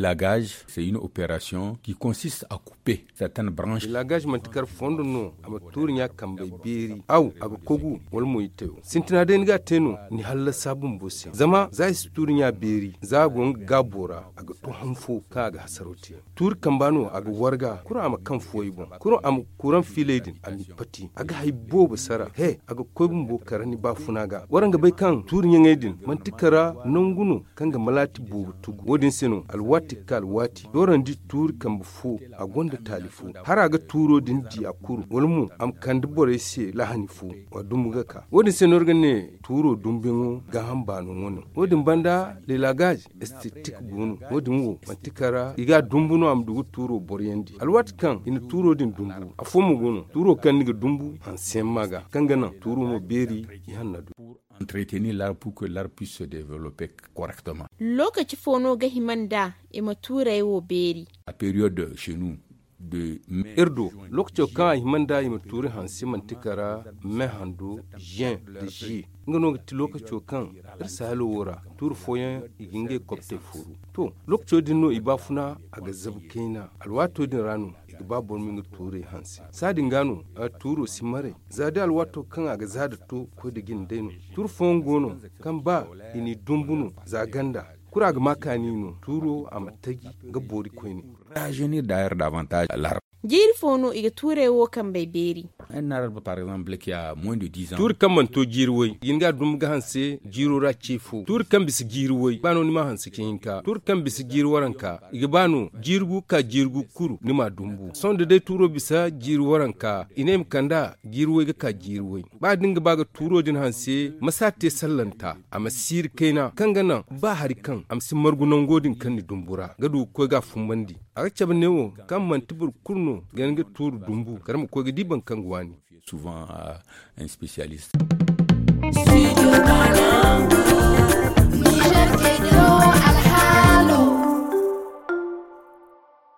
L'élagage, c'est une opération qui consiste à couper certaines branches. L'élagage mantikar fondo no ama turnya kambe beri au aga kogu wal moyiteo sintina den ga teno ni halla sabun bosi zama za su turnya beri za gon gabora aga to hanfo kaga hasarote tur kambano aga warga kura ama kan foyibon kura am kuran filedin ami pati aga haybo basara he aga kogun bo karani ba funaga waranga bai kan turnya ngedin mantikara nongunu kanga malati bo tugu wodin seno alwati kalwati doran di tur kambu fu agonda talifu har aga turo din di akuru walmu am kandi bore se lahani fu wadumuga ka wodin seno organe turo dumbingo ga hambano ngono wodin banda le lagage esthétique bunu wodin wo mantikara iga dumbuno am dugu turo boryendi alwati kan ina turo din dumbu afomu gono turo kan niga dumbu an semmaga kangana turo mo beri yannadu Entretenir l'arbre pour que l'arbre puisse se développer correctement. Lokaci fono ga himanda ima ture wo beri. La période chez nous de mai. Erdo lokaci kan himanda ima ture hansi mantikara mai hando jen de ji. Ngano ti lokaci kan irsalo wora tur foyan iginge kopte furu. To lokaci dinno ibafuna aga zabkaina alwato din ranu babon min ture hansi sadin gano a turo simare zade alwato kan aga zada to ko da gin deno tur fongono kan ba ini dumbuno zaganda kura ga makani no turo a matagi ga bori koini Rajeunir d'ailleurs davantage l'arbre. Jiri fono iga ture wo kan bai beri. Un arbre par exemple qui a moins de 10 ans. Tur kan man to jirwoi yinga dum ga hanse jiro ra chefu tur kan bisi jirwoi bano nima hanse kinka tur kan bisi jirwaranka iga bano jirgu ka jirgu kuru nima dumbu sonde de turo bisa jirwaranka inem kanda jirwoi ga ka jirwoi ba dinga baga turo din hanse masate sallanta ama sir kaina kangana ba hari kan am sin margunan godin kan ni dumbura gadu ko ga fumbandi aga cabe newo kan man tibur kurno ganga turu dumbu karam ko ga diban kan gwani Souvent un spécialiste.